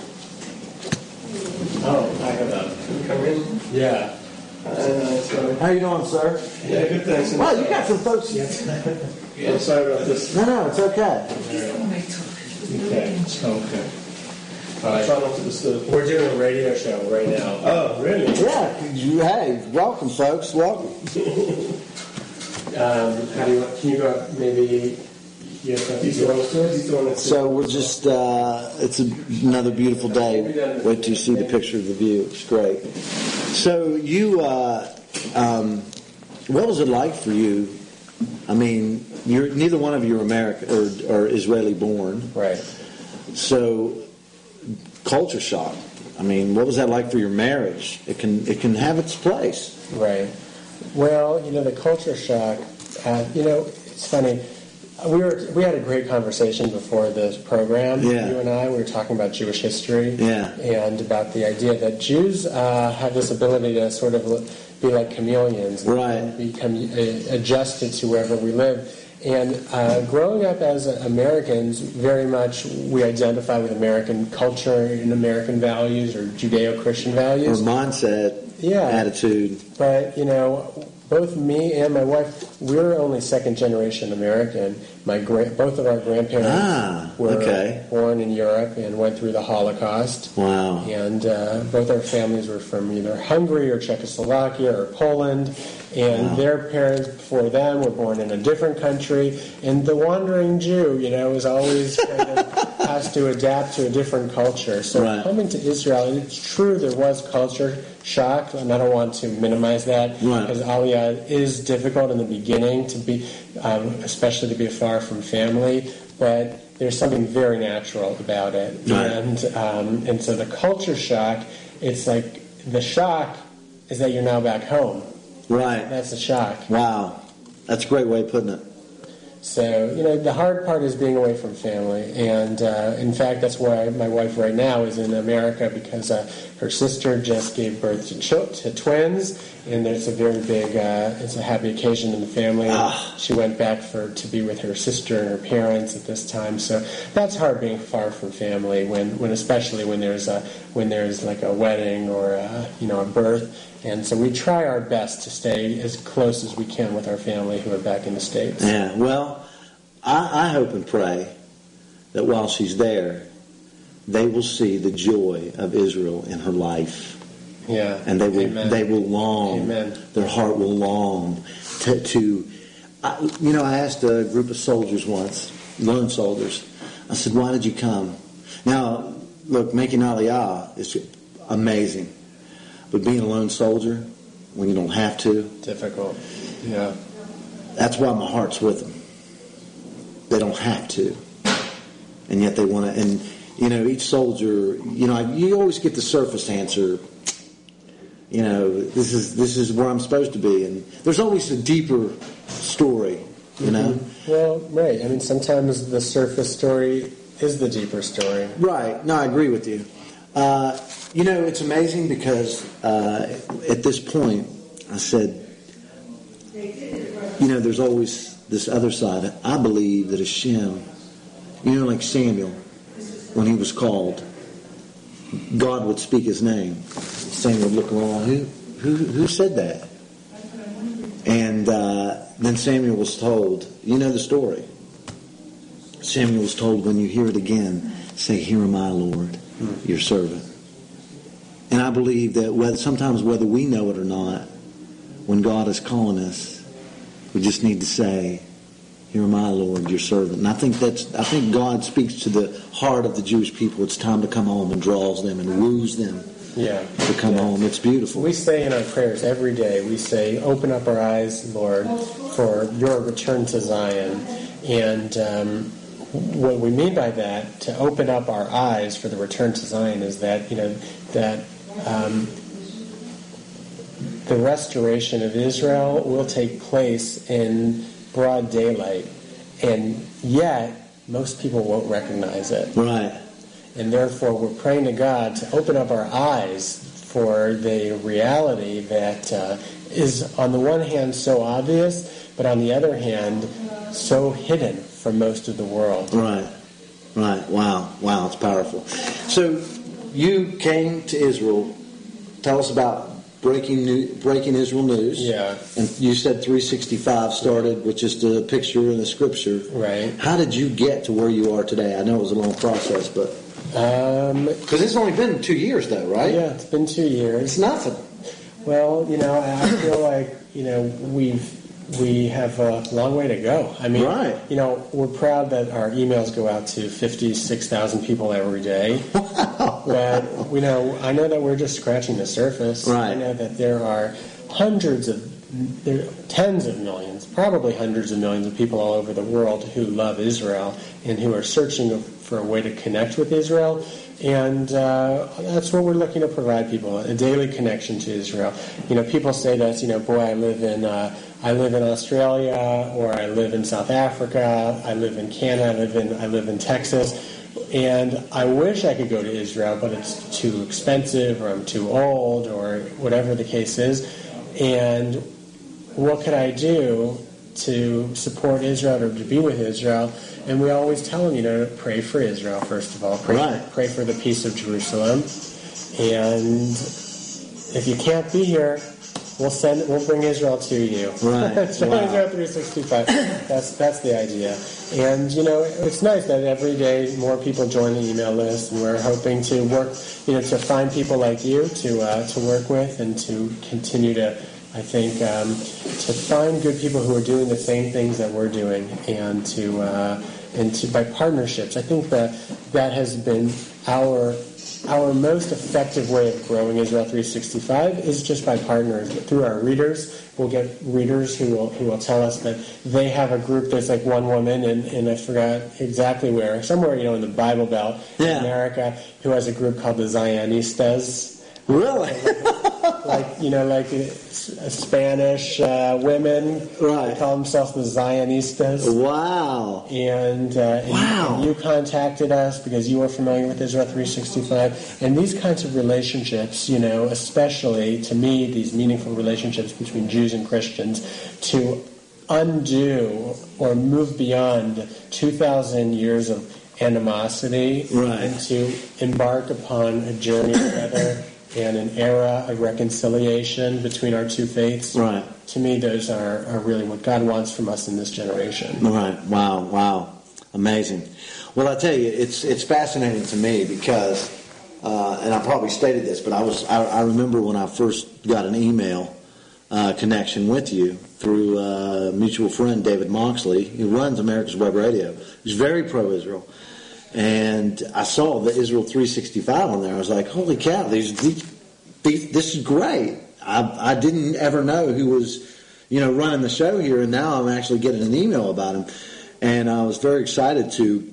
Oh, I have a. Come in. Yeah. How you doing, sir? Yeah, good, thanks. Wow, you got some folks. Yeah, I'm sorry about this. No, it's okay. Okay. We're doing a radio show right now. Oh, really? Yeah. Hey, welcome, folks. Welcome. Can you go up maybe? So we're just, it's another beautiful day. Wait till you see the picture of the view. It's great. So you, what was it like for you? I mean, neither one of you are American or Israeli born. Right. So, culture shock. I mean, what was that like for your marriage? It can have its place. Right. Well, the culture shock. It's funny. We had a great conversation before this program. Yeah. You and I, we were talking about Jewish history. Yeah. And about the idea that Jews have this ability to sort of be like chameleons. Right. And become adjusted to wherever we live. And growing up as Americans, very much we identify with American culture and American values or Judeo-Christian values. Or mindset, attitude. But, both me and my wife, we're only second-generation American. Both of our grandparents were born in Europe and went through the Holocaust. Wow. And both our families were from either Hungary or Czechoslovakia or Poland. And their parents before them were born in a different country. And the wandering Jew, is always kind of has to adapt to a different culture. So coming to Israel, it's true there was culture shock, and I don't want to minimize that, because Aliyah is difficult in the beginning to be, especially to be far from family, but there's something very natural about it. And so the culture shock, it's like the shock is that you're now back home. Right. That's the shock. Wow. That's a great way of putting it. So, the hard part is being away from family. And, in fact, that's why my wife right now is in America, because her sister just gave birth to twins. And it's a very big, it's a happy occasion in the family. She went back to be with her sister and her parents at this time. So that's hard, being far from family, especially when there's like a wedding or a birth. And so we try our best to stay as close as we can with our family who are back in the States. Yeah, well, I hope and pray that while she's there, they will see the joy of Israel in her life. Yeah, and they will long. Amen. Their heart will long to. I asked a group of soldiers once, lone soldiers. I said, "Why did you come?" Now, look, making Aliyah is amazing. But being a lone soldier, when you don't have to... Difficult, yeah. That's why my heart's with them. They don't have to. And yet they want to... And, each soldier... you always get the surface answer. This is where I'm supposed to be. And there's always a deeper story, Mm-hmm. Well, right. I mean, sometimes the surface story is the deeper story. Right. No, I agree with you. It's amazing because at this point, I said, there's always this other side. I believe that Hashem, like Samuel, when he was called, God would speak his name. Samuel would look around, who said that? And then Samuel was told, the story. Samuel was told, when you hear it again, say, "Here am I, Lord, your servant." And I believe that sometimes whether we know it or not, when God is calling us, we just need to say, "Here am I, Lord, your servant." And I think God speaks to the heart of the Jewish people. It's time to come home, and draws them and woos them to come home. It's beautiful. We say in our prayers every day, we say, "Open up our eyes, Lord, for your return to Zion." And what we mean by that, to open up our eyes for the return to Zion, is that, the restoration of Israel will take place in broad daylight, and yet most people won't recognize it. Right. And therefore we're praying to God to open up our eyes for the reality that is on the one hand so obvious, but on the other hand so hidden from most of the world. Right. Wow, it's powerful. So you came to Israel. Tell us about Breaking Israel News. Yeah. And you said 365 started, which is the picture in the scripture. Right. How did you get to where you are today? I know it was a long process, but... Because it's only been 2 years, though, right? Yeah, it's been 2 years. It's nothing. Well, I feel like, we have a long way to go. I mean, we're proud that our emails go out to 56,000 people every day. Wow. But, I know that we're just scratching the surface. Right. I know that there are tens of millions, probably hundreds of millions of people all over the world who love Israel and who are searching for a way to connect with Israel. And that's what we're looking to provide people, a daily connection to Israel. People say to us, boy, I live in Australia, or I live in South Africa, I live in Canada, I live in Texas, and I wish I could go to Israel, but it's too expensive, or I'm too old, or whatever the case is. And what could I do to support Israel or to be with Israel? And we always tell them, pray for Israel, first of all. Pray for the peace of Jerusalem. And if you can't be here, we'll bring Israel to you. Right. Israel 365. That's the idea. And, it's nice that every day more people join the email list, and we're hoping to work, to find people like you to work with, and to continue to, I think, to find good people who are doing the same things that we're doing, and to by partnerships. I think that has been our most effective way of growing Israel 365 is just by partners. Through our readers, we'll get readers who will tell us that they have a group that's like one woman, and I forgot exactly where, somewhere in the Bible Belt in America, who has a group called the Zionistas. Really? like Spanish women. Right. They call themselves the Zionistas. Wow. And you contacted us because you were familiar with Israel 365. And these kinds of relationships, especially to me, these meaningful relationships between Jews and Christians, to undo or move beyond 2,000 years of animosity, and to embark upon a journey together and an era of reconciliation between our two faiths. Right. To me, those are really what God wants from us in this generation. Right. Wow. Amazing. Well, I tell you, it's fascinating to me because, and I probably stated this, but I remember when I first got an email connection with you through a mutual friend, David Moxley, who runs America's Web Radio. He's very pro-Israel. And I saw the Israel 365 on there. I was like, holy cow, this is great. I didn't ever know who was, running the show here, and now I'm actually getting an email about him. And I was very excited to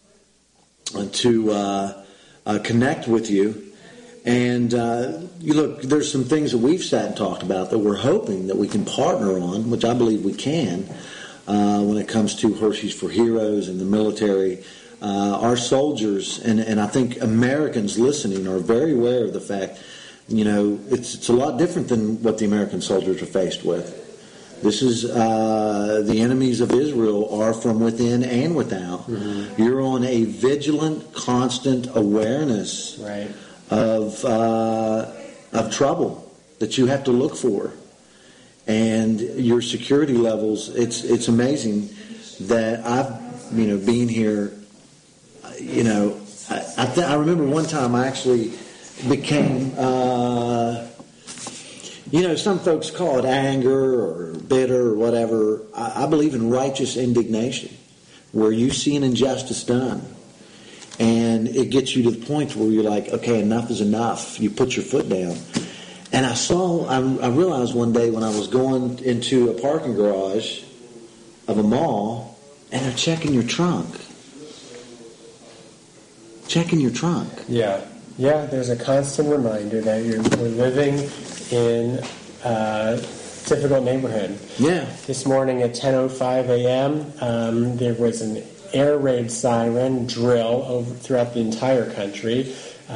connect with you. And look, there's some things that we've sat and talked about that we're hoping that we can partner on, which I believe we can, when it comes to Hershey's for Heroes and the military. Our soldiers, and I think Americans listening are very aware of the fact, it's a lot different than what the American soldiers are faced with. This is, the enemies of Israel are from within and without. Mm-hmm. You're on a vigilant, constant awareness of trouble that you have to look for. And your security levels, it's amazing that I've, being here, I remember one time I actually became, some folks call it anger or bitter or whatever. I believe in righteous indignation, where you see an injustice done, and it gets you to the point where you're like, okay, enough is enough. You put your foot down. And I realized one day when I was going into a parking garage of a mall, and they're checking your trunk. Checking your trunk. Yeah, there's a constant reminder that we're living in a difficult neighborhood. Yeah. This morning at 10:05 a.m., there was an air raid siren drill throughout the entire country.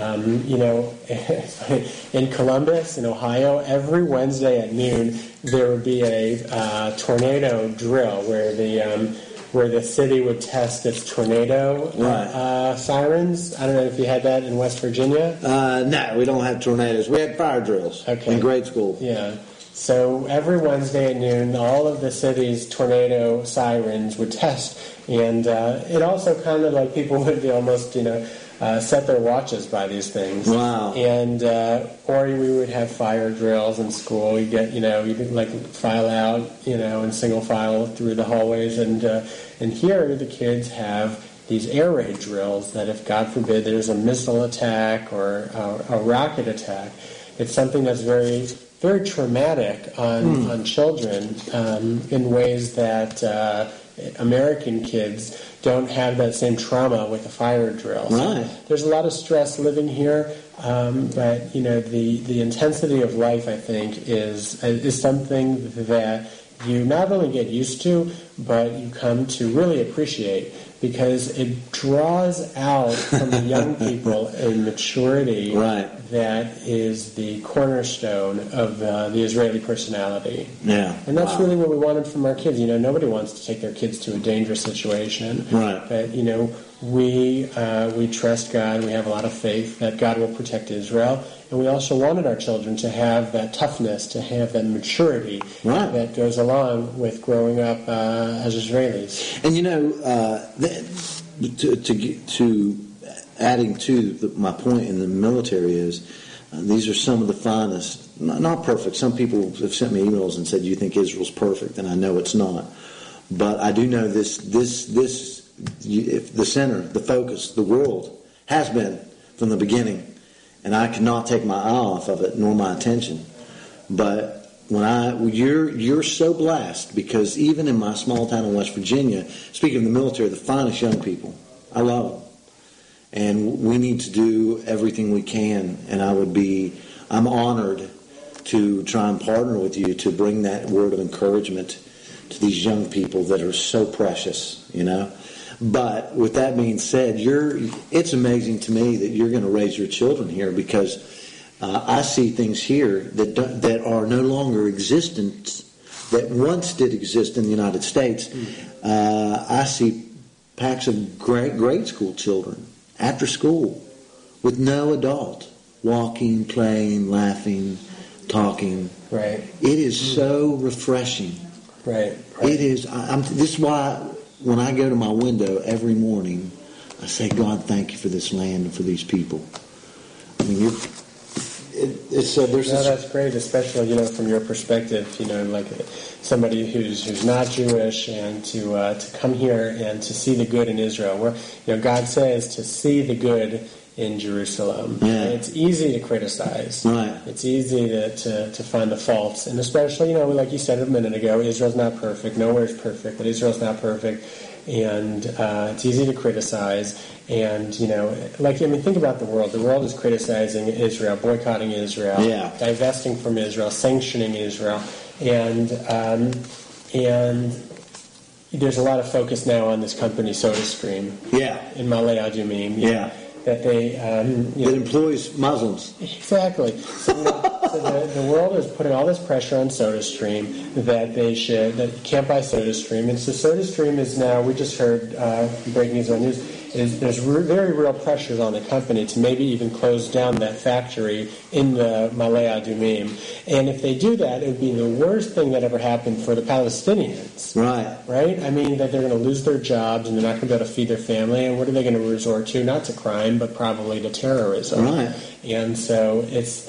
In Columbus, in Ohio, every Wednesday at noon, there would be a tornado drill where the city would test its tornado sirens. I don't know if you had that in West Virginia. No, we don't have tornadoes. We had fire drills in grade school. Yeah. So every Wednesday at noon, all of the city's tornado sirens would test. And it also kind of like people would be almost, set their watches by these things. Wow. And, or we would have fire drills in school. You get, you could like file out, in single file through the hallways. And here the kids have these air raid drills that if, God forbid, there's a missile attack or a rocket attack, it's something that's very, very traumatic on children in ways that American kids don't have that same trauma with the fire drill. Right. So there's a lot of stress living here, but the intensity of life, I think, is something that you not only get used to, but you come to really appreciate, because it draws out from the young people a maturity that is the cornerstone of the Israeli personality. Yeah. And that's really what we wanted from our kids. Nobody wants to take their kids to a dangerous situation. Right. But, we trust God. We have a lot of faith that God will protect Israel. And we also wanted our children to have that toughness, to have that maturity that goes along with growing up as Israelis. And to adding to my point in the military is these are some of the finest, not perfect. Some people have sent me emails and said, "You think Israel's perfect?" And I know it's not. But I do know this the center, the focus, the world has been from the beginning. And I cannot take my eye off of it, nor my attention. But you're so blessed, because even in my small town in West Virginia, speaking of the military, the finest young people, I love them, and we need to do everything we can. And I'm honored to try and partner with you to bring that word of encouragement to these young people that are so precious, But with that being said, it's amazing to me that you're going to raise your children here, because I see things here that are no longer existent, that once did exist in the United States. I see packs of grade school children after school with no adult, walking, playing, laughing, talking. Right. It is so refreshing. Right. It is. This is why, when I go to my window every morning, I say, "God, thank you for this land and for these people." I mean, that's great, especially from your perspective. Like somebody who's not Jewish, and to come here and to see the good in Israel. Where God says to see the good in Jerusalem. Yeah. It's easy to criticize. Right. It's easy to find the faults, and especially like you said a minute ago, Israel's not perfect. Nowhere's perfect, but Israel's not perfect, and it's easy to criticize. And think about the world. The world is criticizing Israel, boycotting Israel, divesting from Israel, sanctioning Israel, and there's a lot of focus now on this company, SodaStream. Yeah. In Ma'ale Adumim. Yeah. That they that employs Muslims. Exactly. So, the world is putting all this pressure on SodaStream that you can't buy SodaStream, and so SodaStream is now. We just heard breaking news on news. There's very real pressures on the company to maybe even close down that factory in the Ma'ale Adumim. And if they do that, it would be the worst thing that ever happened for the Palestinians. Right. Right? I mean, that they're going to lose their jobs and they're not going to be able to feed their family. And what are they going to resort to? Not to crime, but probably to terrorism. Right. And so it's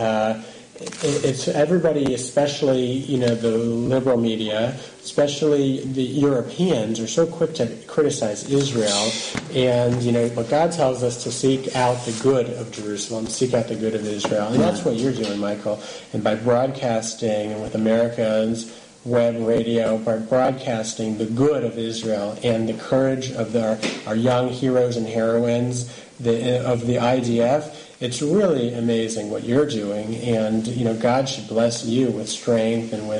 it's everybody, especially the liberal media, especially the Europeans, are so quick to criticize Israel. And but God tells us to seek out the good of Jerusalem, seek out the good of Israel, and that's what you're doing, Michael. And by broadcasting, and with America's web radio, by broadcasting the good of Israel and the courage of our young heroes and heroines of the IDF. It's really amazing what you're doing, and God should bless you with strength and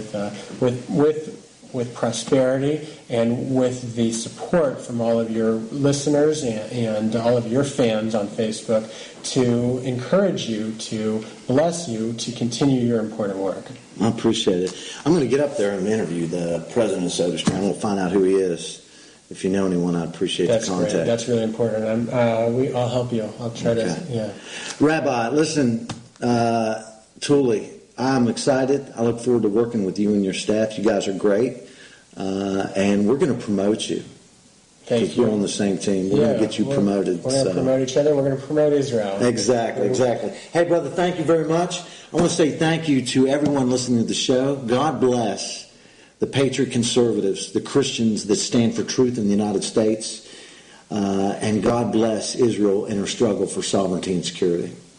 with prosperity, and with the support from all of your listeners and all of your fans on Facebook to encourage you, to bless you, to continue your important work. I appreciate it. I'm going to get up there and interview the president of SodaStream. I'm going to find out who he is. If you know anyone, I'd appreciate the contact. Great. That's really important. I'll help you. I'll try to. Yeah. Rabbi, listen, Tuli, I'm excited. I look forward to working with you and your staff. You guys are great, and we're going to promote you. Thank you. You're on the same team. We're going to get you promoted. We're going to promote each other. We're going to promote Israel. Exactly. Hey, brother, thank you very much. I want to say thank you to everyone listening to the show. God bless the Patriot Conservatives, the Christians that stand for truth in the United States, and God bless Israel in her struggle for sovereignty and security.